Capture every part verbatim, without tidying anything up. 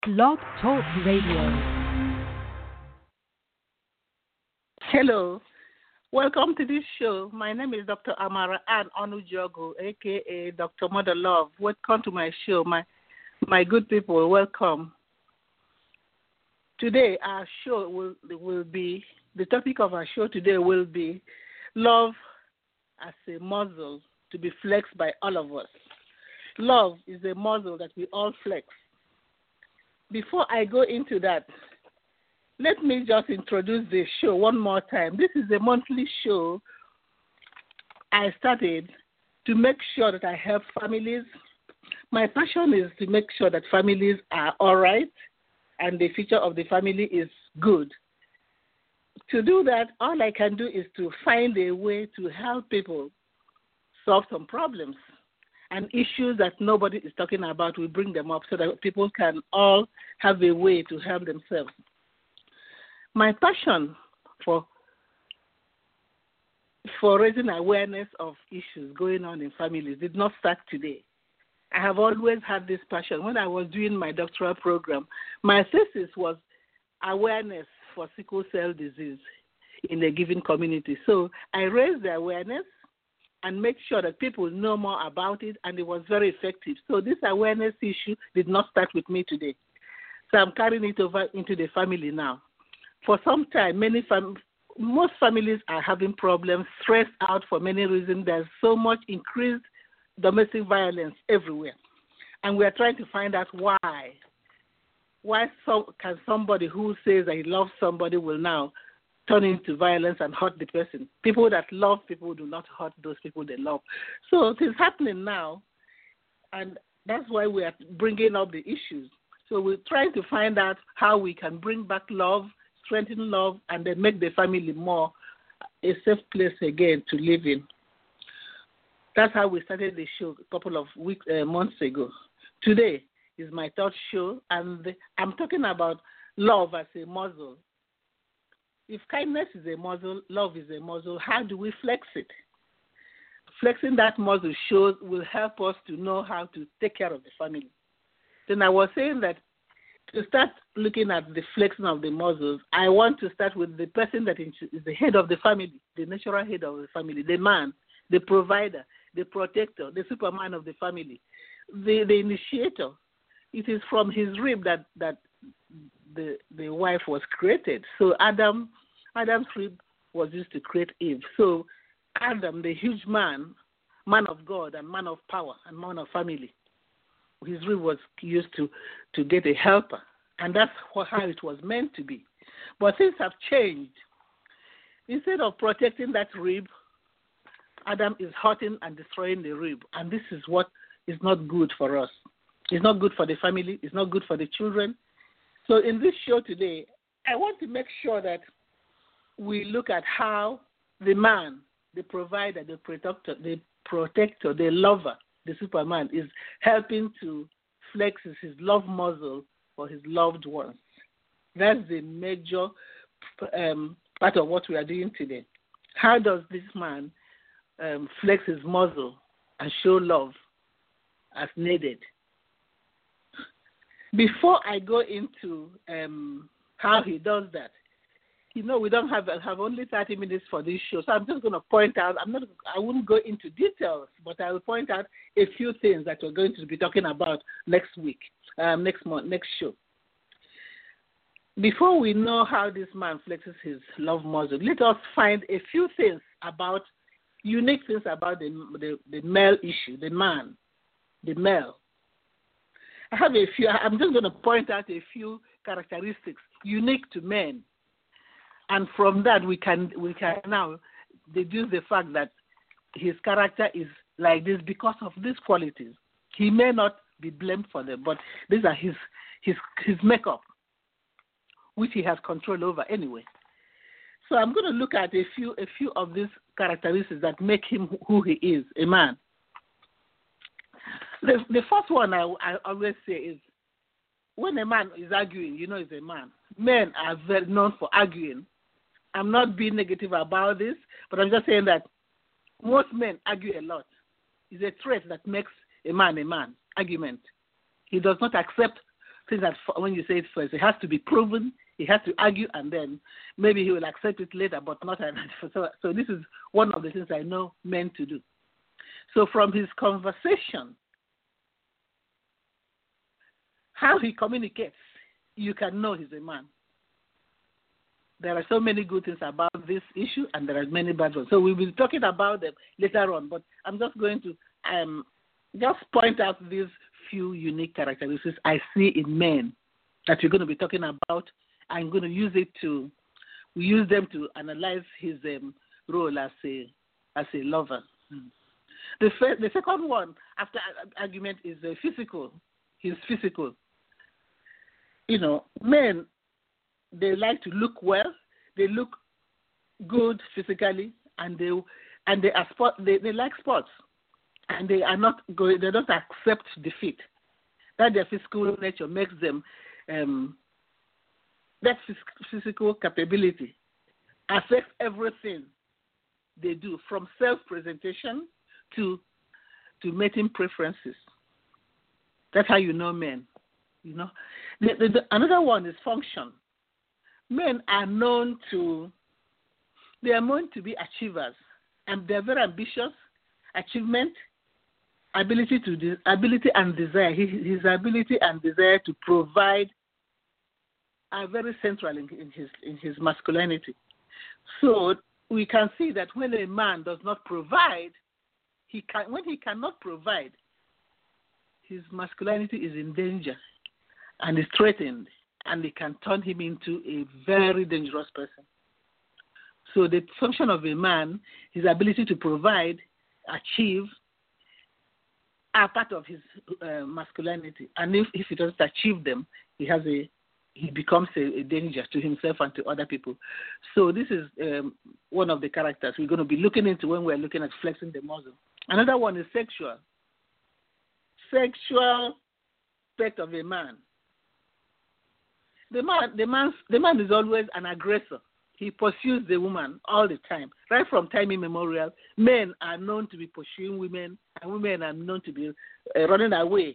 Blog Talk Radio. Hello, welcome to this show. My name is Doctor Amara Ann Onujogo, aka Doctor Mother Love. Welcome to my show, my my good people. Welcome. Today, our show will will be the topic of our show today will be love as a muscle to be flexed by all of us. Love is a muscle that we all flex. Before I go into that, let me just introduce the show one more time. This is a monthly show I started to make sure that I help families. My passion is to make sure that families are all right and the future of the family is good. To do that, all I can do is to find a way to help people solve some problems and issues that nobody is talking about. We bring them up so that people can all have a way to help themselves. My passion for for raising awareness of issues going on in families did not start today. I have always had this passion. When I was doing my doctoral program, my thesis was awareness for sickle cell disease in a given community. So I raised the awareness and make sure that people know more about it, and it was very effective. So this awareness issue did not start with me today. So I'm carrying it over into the family now. For some time, many fam- most families are having problems, stressed out for many reasons. There's so much increased domestic violence everywhere. And we are trying to find out why. Why so, can somebody who says that he loves somebody will now turn into violence and hurt the person? People that love people do not hurt those people they love. So it is happening now, and that's why we are bringing up the issues. So we're trying to find out how we can bring back love, strengthen love, and then make the family more a safe place again to live in. That's how we started the show a couple of weeks, uh, months ago. Today is my third show, and I'm talking about love as a muscle. If kindness is a muscle, love is a muscle, how do we flex it? Flexing that muscle shows will help us to know how to take care of the family. Then I was saying that to start looking at the flexing of the muscles, I want to start with the person that is the head of the family, the natural head of the family, the man, the provider, the protector, the superman of the family, the, the initiator. It is from his rib that, that the the wife was created. So Adam, Adam's rib was used to create Eve. So Adam, the huge man, man of God and man of power and man of family, his rib was used to, to get a helper. And that's how it was meant to be. But things have changed. Instead of protecting that rib, Adam is hurting and destroying the rib. And this is what is not good for us. It's not good for the family. It's not good for the children. So in this show today, I want to make sure that we look at how the man, the provider, the protector, the protector, the lover, the superman is helping to flex his love muscle for his loved ones. That's the major um, part of what we are doing today. How does this man um, flex his muscle and show love as needed? Before I go into um, how he does that, you know, we don't have have only thirty minutes for this show, so I'm just going to point out. I'm not. I won't go into details, but I will point out a few things that we're going to be talking about next week, um, next month, next show. Before we know how this man flexes his love muscle, let us find a few things about unique things about the the, the male issue, the man, the male. I have a few. I'm just going to point out a few characteristics unique to men. And from that, we can we can now deduce the fact that his character is like this because of these qualities. He may not be blamed for them, but these are his his his makeup, which he has control over anyway. So I'm going to look at a few a few of these characteristics that make him who he is, a man. The the first one I, I always say is when a man is arguing, you know he's a man. Men are very known for arguing. I'm not being negative about this, but I'm just saying that most men argue a lot. It's a trait that makes a man a man, argument. He does not accept think that when you say it first, it has to be proven. He has to argue, and then maybe he will accept it later, but not. So, so this is one of the things I know men to do. So from his conversation, how he communicates, you can know he's a man. There are so many good things about this issue, and there are many bad ones. So we'll be talking about them later on, but I'm just going to um, just point out these few unique characteristics I see in men that we're going to be talking about. I'm going to use it to we use them to analyze his um, role as a as a lover. Mm. The first, the second one after argument is uh, physical. He's physical. You know, men, they like to look well. They look good physically, and they and they are sport. They, they like sports, and they are not going. They don't accept defeat. That their physical nature makes them. Um, that physical capability affects everything they do, from self-presentation to to mating preferences. That's how you know men. You know, the, the, the, another one is function. Men are known to they are known to be achievers, and they're very ambitious. Achievement, ability to de- ability and desire. His, his ability and desire to provide are very central in, in his in his masculinity. So we can see that when a man does not provide, he can when he cannot provide, his masculinity is in danger and is threatened, and it can turn him into a very dangerous person. So the function of a man, his ability to provide, achieve, are part of his uh, masculinity. And if, if he doesn't achieve them, he has a he becomes a, a danger to himself and to other people. So this is um, one of the characters we're going to be looking into when we're looking at flexing the muscle. Another one is sexual. Sexual aspect of a man. The man, the man, the man is always an aggressor. He pursues the woman all the time. Right from time immemorial, men are known to be pursuing women, and women are known to be uh, running away.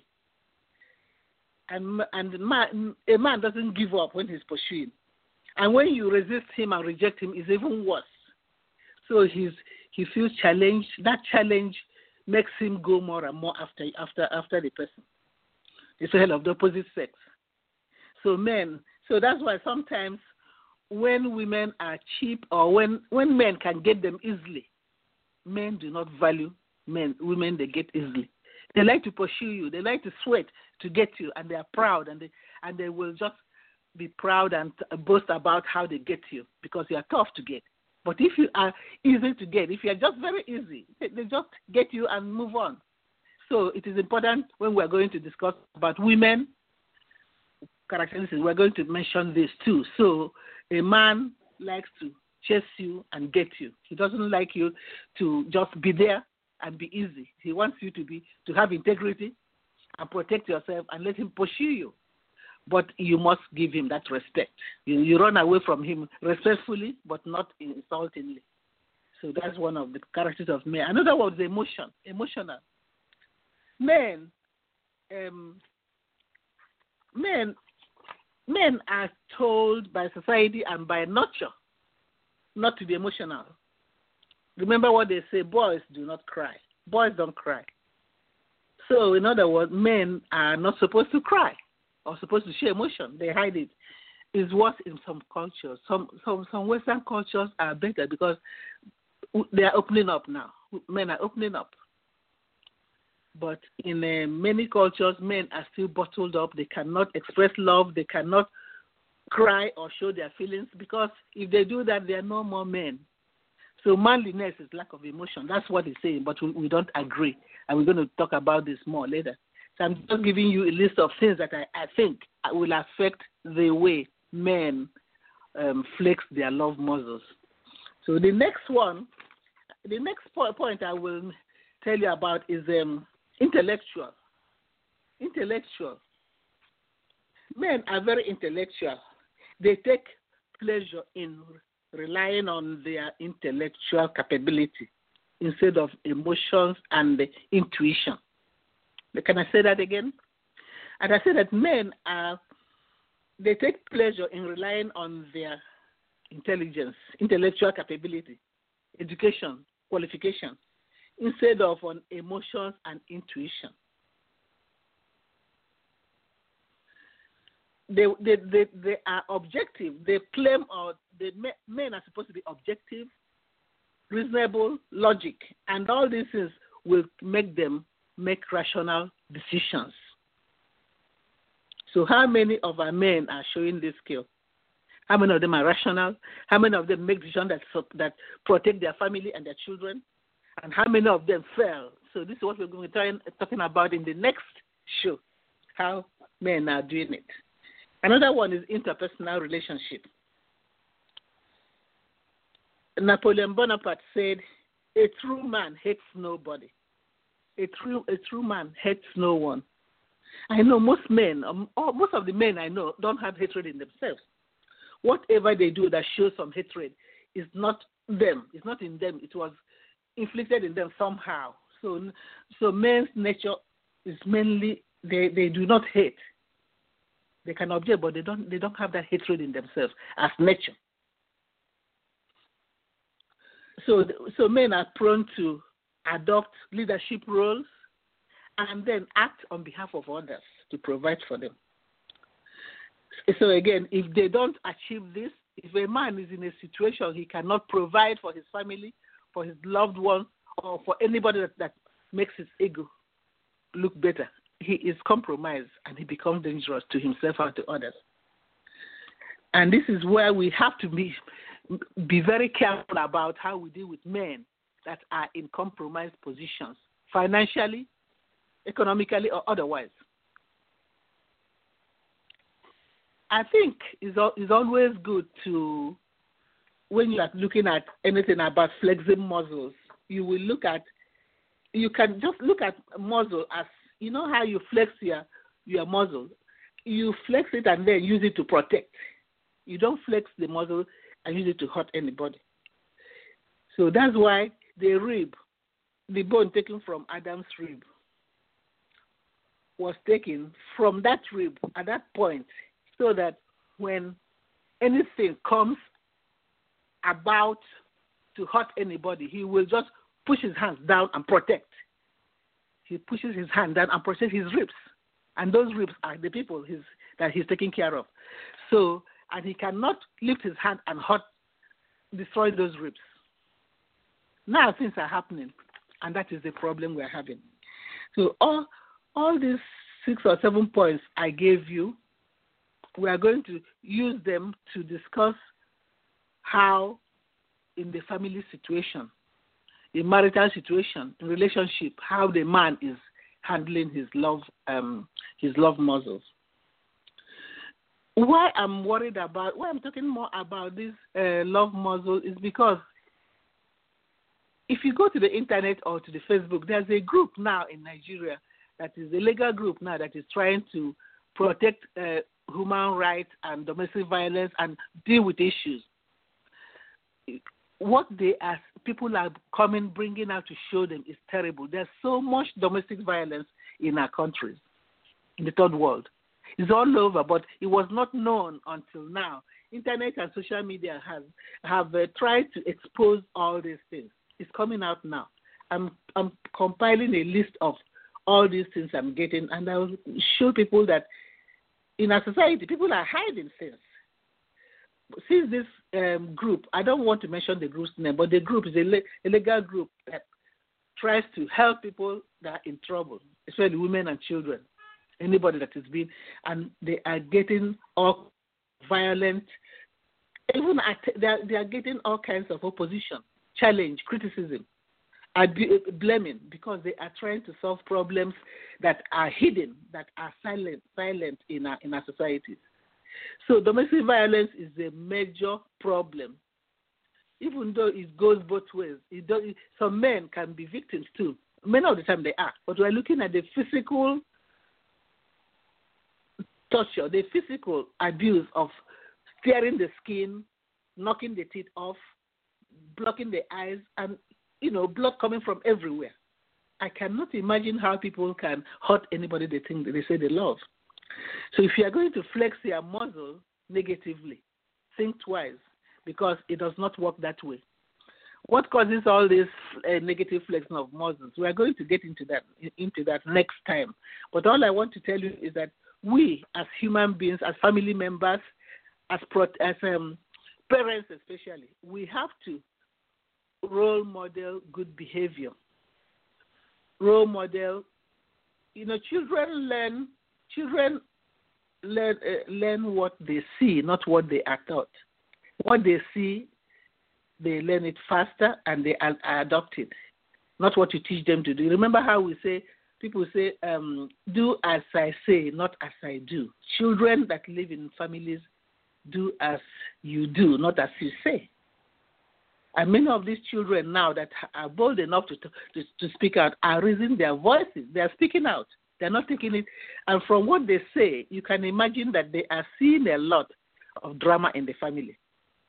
And and man, a man doesn't give up when he's pursuing. And when you resist him and reject him, it's even worse. So he's he feels challenged. That challenge makes him go more and more after after after the person. It's a hell of the opposite sex. So men, so that's why sometimes when women are cheap, or when, when men can get them easily, men do not value men women they get easily. They like to pursue you. They like to sweat to get you, and they are proud, and they and they will just be proud and boast about how they get you because you are tough to get. But if you are easy to get, if you are just very easy, they, they just get you and move on. So it is important when we are going to discuss about women characteristics, we're going to mention this too. So a man likes to chase you and get you. He doesn't like you to just be there and be easy. He wants you to be to have integrity and protect yourself and let him pursue you. But you must give him that respect. You, you run away from him respectfully, but not insultingly. So that's one of the characteristics of men. Another one is emotion, emotional. Men, um, men, men are told by society and by nurture not to be emotional. Remember what they say, boys do not cry. Boys don't cry. So in other words, men are not supposed to cry or supposed to show emotion. They hide it. It's worse in some cultures. Some, some, some Western cultures are better because they are opening up now. Men are opening up. But in uh, many cultures, men are still bottled up. They cannot express love. They cannot cry or show their feelings because if they do that, they are no more men. So manliness is lack of emotion. That's what he's saying, but we, we don't agree. And we're going to talk about this more later. So I'm just giving you a list of things that I, I think will affect the way men um, flex their love muscles. So the next one, the next point I will tell you about is um, intellectual. Intellectual. Men are very intellectual. They take pleasure in relying on their intellectual capability instead of emotions and intuition. Can I say that again? And I say that men are they take pleasure in relying on their intelligence, intellectual capability, education, qualification, instead of on emotions and intuition. They, they, they, they are objective. They claim or the men are supposed to be objective, reasonable, logic, and all these things will make them make rational decisions. So how many of our men are showing this skill? How many of them are rational? How many of them make decisions that, that protect their family and their children? And how many of them fail? So this is what we're going to be talking about in the next show, how men are doing it. Another one is interpersonal relationship. Napoleon Bonaparte said, a true man hates nobody. A true, a true man hates no one. I know most men, um, or most of the men I know, don't have hatred in themselves. Whatever they do that shows some hatred is not them. It's not in them. It was inflicted in them somehow. So, so men's nature is mainly they, they do not hate. They can object, but they don't they don't have that hatred in themselves as nature. So, so men are prone to adopt leadership roles and then act on behalf of others to provide for them. So again, if they don't achieve this, if a man is in a situation he cannot provide for his family, for his loved ones, or for anybody that, that makes his ego look better, he is compromised and he becomes dangerous to himself and to others. And this is where we have to be, be very careful about how we deal with men that are in compromised positions, financially, economically, or otherwise. I think it's, it's always good to, when you are looking at anything about flexing muscles, you will look at, you can just look at muscle as, you know how you flex your, your muscle. You flex it and then use it to protect. You don't flex the muscle and use it to hurt anybody. So that's why the rib, the bone taken from Adam's rib, was taken from that rib at that point, so that when anything comes about to hurt anybody, he will just push his hands down and protect. He pushes his hand down and protects his ribs. And those ribs are the people his, that he's taking care of. So, and he cannot lift his hand and hurt, destroy those ribs. Now things are happening, and that is the problem we're having. So all, all these six or seven points I gave you, we are going to use them to discuss how in the family situation, in marital situation, in relationship, how the man is handling his love, um, his love muscles. Why I'm worried about, why I'm talking more about this uh, love muscle is because if you go to the internet or to the Facebook, there's a group now in Nigeria that is a legal group now that is trying to protect uh, human rights and domestic violence and deal with issues. What they are, people are coming, bringing out to show them is terrible. There's so much domestic violence in our countries, in the third world. It's all over, but it was not known until now. Internet and social media have have uh, tried to expose all these things. It's coming out now. I'm I'm compiling a list of all these things I'm getting, and I will show people that in our society, people are hiding things. Since this um, group, I don't want to mention the group's name, but the group is a, le- a legal group that tries to help people that are in trouble, especially women and children, anybody that is being, and they are getting all violent, even at, they, are, they are getting all kinds of opposition, challenge, criticism, blaming, because they are trying to solve problems that are hidden, that are silent, silent in our, in our societies. So domestic violence is a major problem. Even though it goes both ways, it does, some men can be victims too. Many of the time they are. But we're looking at the physical torture, the physical abuse of tearing the skin, knocking the teeth off, blocking the eyes, and, you know, blood coming from everywhere. I cannot imagine how people can hurt anybody they think they say they love. So if you are going to flex your muscle negatively, think twice, because it does not work that way. What causes all this uh, negative flexing of muscles? We are going to get into that into that next time. But all I want to tell you is that we, as human beings, as family members, as pro- as um, parents especially, we have to role model good behavior. Role model, you know, children learn children learn uh, learn what they see, not what they are taught. What they see, they learn it faster and they are, are adopted, not what you teach them to do. Remember how we say, people say, um, do as I say, not as I do. Children that live in families do as you do, not as you say. And many of these children now that are bold enough to, to, to speak out are raising their voices. They are speaking out. They're not taking it. And from what they say, you can imagine that they are seeing a lot of drama in the family.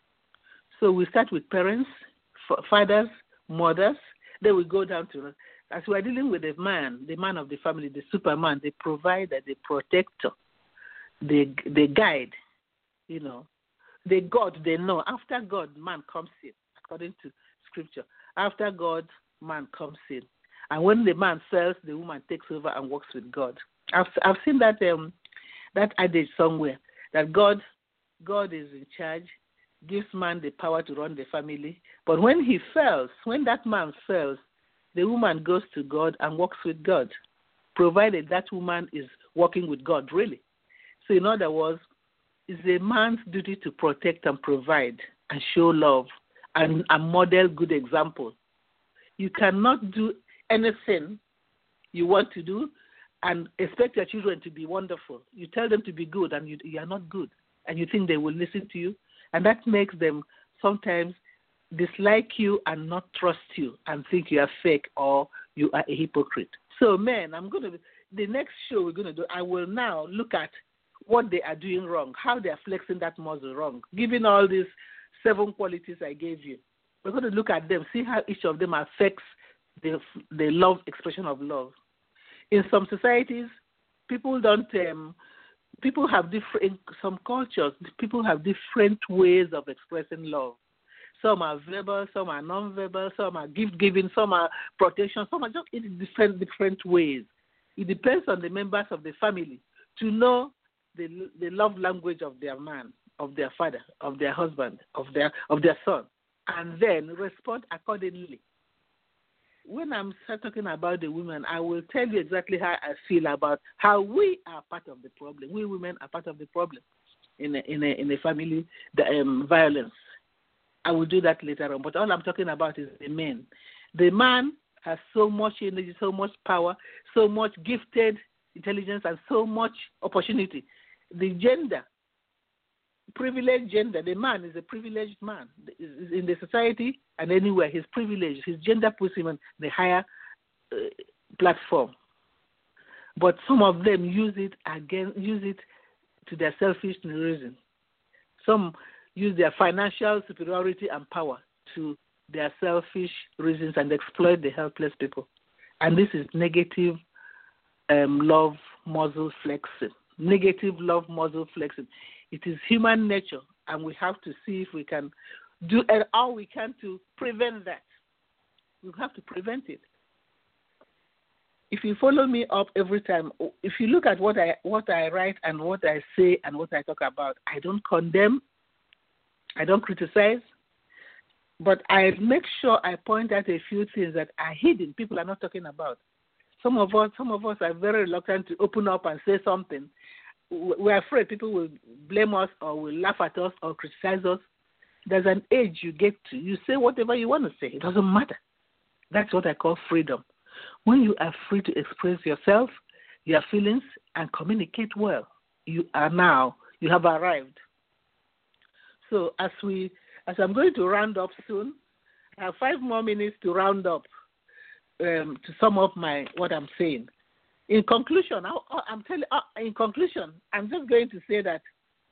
So we start with parents, fathers, mothers. Then we go down to, as we are dealing with the man, the man of the family, the superman, the provider, the protector, the the guide, you know, the God they know. After God, man comes in, according to scripture. After God, man comes in. And when the man fails, the woman takes over and works with God. I've I've seen that um that adage somewhere, that God God is in charge, gives man the power to run the family. But when he fails, when that man fails, the woman goes to God and works with God, provided that woman is working with God, really. So in other words, it's a man's duty to protect and provide and show love and, and model good example. You cannot do anything you want to do and expect your children to be wonderful. You tell them to be good and you, you are not good, and you think they will listen to you. And that makes them sometimes dislike you and not trust you and think you are fake or you are a hypocrite. So, men, I'm going to, the next show we're going to do, I will now look at what they are doing wrong, how they are flexing that muscle wrong, given all these seven qualities I gave you. We're going to look at them, see how each of them affects the, the love, expression of love. In some societies, people don't... Um, People have different, in some cultures, people have different ways of expressing love. Some are verbal, some are non-verbal, some are gift-giving, some are protection, some are just in different, different ways. It depends on the members of the family to know the, the love language of their man, of their father, of their husband, of their, of their son, and then respond accordingly. When I'm talking about the women, I will tell you exactly how I feel about how we are part of the problem. We women are part of the problem in a, in a, in a family the, um, violence. I will do that later on. But all I'm talking about is the men. The man has so much energy, so much power, so much gifted intelligence, and so much opportunity. The gender, privileged gender, the man is a privileged man. In the society and anywhere, he's privileged. His gender puts him on the higher uh, platform. But some of them use it again, use it to their selfish reason. Some use their financial superiority and power to their selfish reasons and exploit the helpless people. And this is negative um, love muscle flexing. Negative love muscle flexing. It is human nature, and we have to see if we can do all we can to prevent that. We have to prevent it. If you follow me up every time, if you look at what I what I write and what I say and what I talk about, I don't condemn, I don't criticize, but I make sure I point out a few things that are hidden, people are not talking about. Some of us, some of us are very reluctant to open up and say something. We're afraid people will blame us or will laugh at us or criticize us. There's an age you get to. You say whatever you want to say. It doesn't matter. That's what I call freedom. When you are free to express yourself, your feelings, and communicate well, you are now, you have arrived. So as we, as I'm going to round up soon, I have five more minutes to round up, um, to sum up my what I'm saying. In conclusion, I, I'm telling. Uh, in conclusion, I'm just going to say that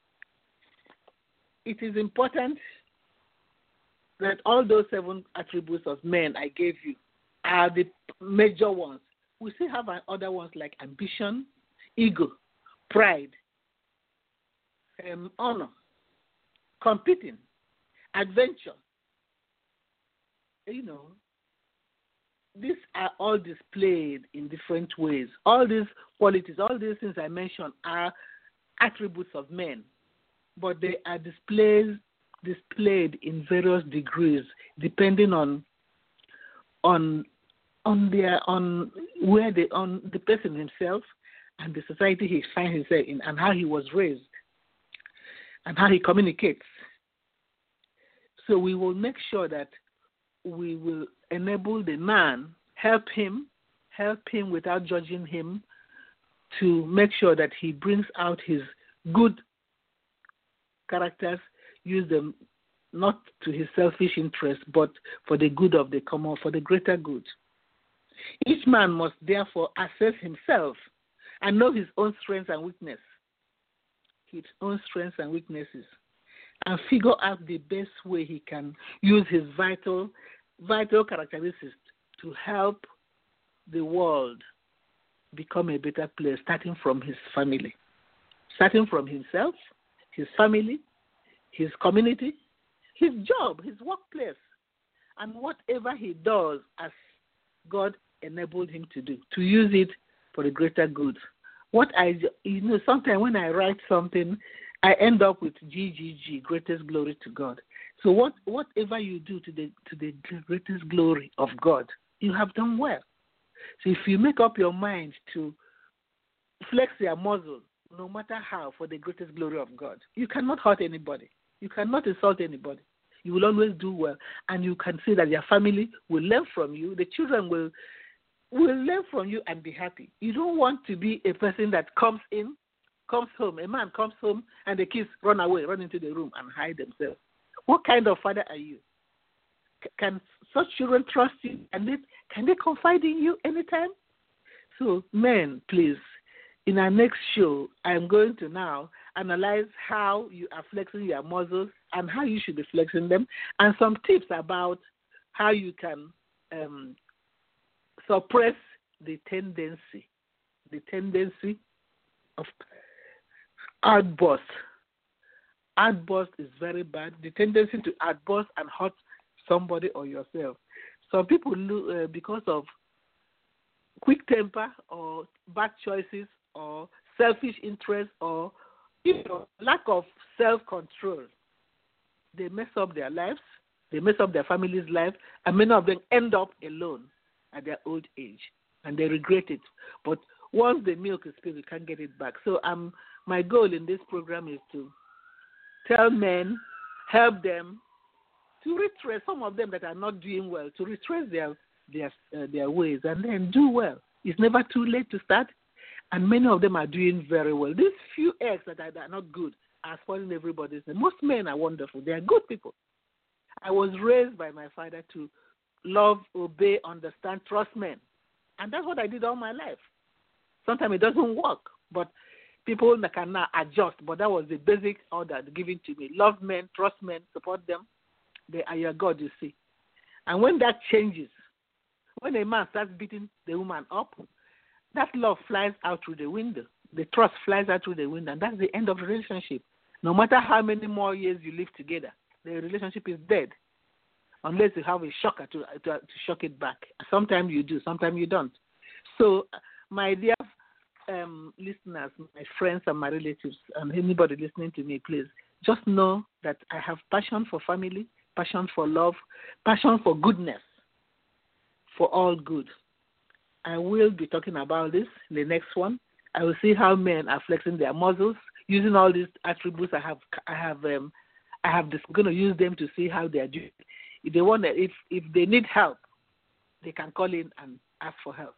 it is important that all those seven attributes of men I gave you are the major ones. We still have other ones like ambition, ego, pride, um, honor, competing, adventure. You know, these are all displayed in different ways. All these qualities, all these things I mentioned are attributes of men, but they are displayed displayed in various degrees depending on on on their on where they on the person himself and the society he finds himself in, and how he was raised and how he communicates. So we will make sure that we will enable the man, help him, help him without judging him, to make sure that he brings out his good characters, use them not to his selfish interest, but for the good of the common, for the greater good. Each man must therefore assess himself and know his own strengths and weaknesses, his own strengths and weaknesses, and figure out the best way he can use his vital, vital characteristics to help the world become a better place, starting from his family, starting from himself, his family, his community, his job, his workplace, and whatever he does as God enabled him to do, to use it for the greater good. What I, you know, sometimes when I write something, I end up with G G G, greatest glory to God. So what, whatever you do to the to the greatest glory of God, you have done well. So if you make up your mind to flex your muscle, no matter how, for the greatest glory of God, you cannot hurt anybody. You cannot insult anybody. You will always do well. And you can see that your family will learn from you. The children will will learn from you and be happy. You don't want to be a person that comes in, comes home, a man comes home, and the kids run away, run into the room and hide themselves. What kind of father are you? C- can such children trust you? Can they, can they confide in you anytime? So, men, please, in our next show, I'm going to now analyze how you are flexing your muscles and how you should be flexing them, and some tips about how you can um, suppress the tendency, the tendency of outburst. Outburst is very bad. The tendency to outburst and hurt somebody or yourself. Some people, uh, because of quick temper or bad choices or selfish interest or, you know, lack of self-control, they mess up their lives, they mess up their family's life, and many of them end up alone at their old age, and they regret it. But once the milk is spilled, you can't get it back. So um, my goal in this program is to tell men, help them to retrace, some of them that are not doing well, to retrace their their uh, their ways and then do well. It's never too late to start, and many of them are doing very well. These few eggs that are, that are not good are spoiling everybody's name. Most men are wonderful. They are good people. I was raised by my father to love, obey, understand, trust men. And that's what I did all my life. Sometimes it doesn't work, but people that can now adjust. But that was the basic order given to me. Love men, trust men, support them. They are your God, you see. And when that changes, when a man starts beating the woman up, that love flies out through the window. The trust flies out through the window, and that's the end of the relationship. No matter how many more years you live together, the relationship is dead. Unless you have a shocker to, to, to shock it back. Sometimes you do, sometimes you don't. So, my dear um, listeners, my friends and my relatives, and anybody listening to me, please, just know that I have passion for family, passion for love, passion for goodness, for all good. I will be talking about this in the next one. I will see how men are flexing their muscles, using all these attributes I have. I have. Um, I have. This, going to use them to see how they are doing. If they want, if if they need help, they can call in and ask for help.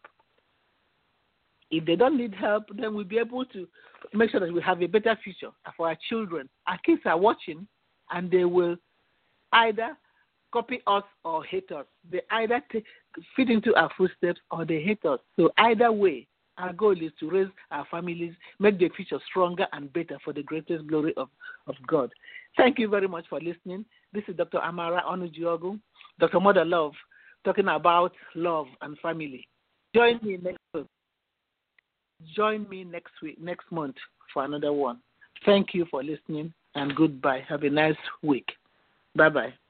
If they don't need help, then we'll be able to make sure that we have a better future for our children. Our kids are watching, and they will either copy us or hate us. They either take, fit into our footsteps or they hate us. So either way, our goal is to raise our families, make the future stronger and better for the greatest glory of, of God. Thank you very much for listening. This is Doctor Amara Onujiogu, Doctor Mother Love, talking about love and family. Join me next week. Join me next week, next month, for another one. Thank you for listening, and goodbye. Have a nice week. Bye-bye.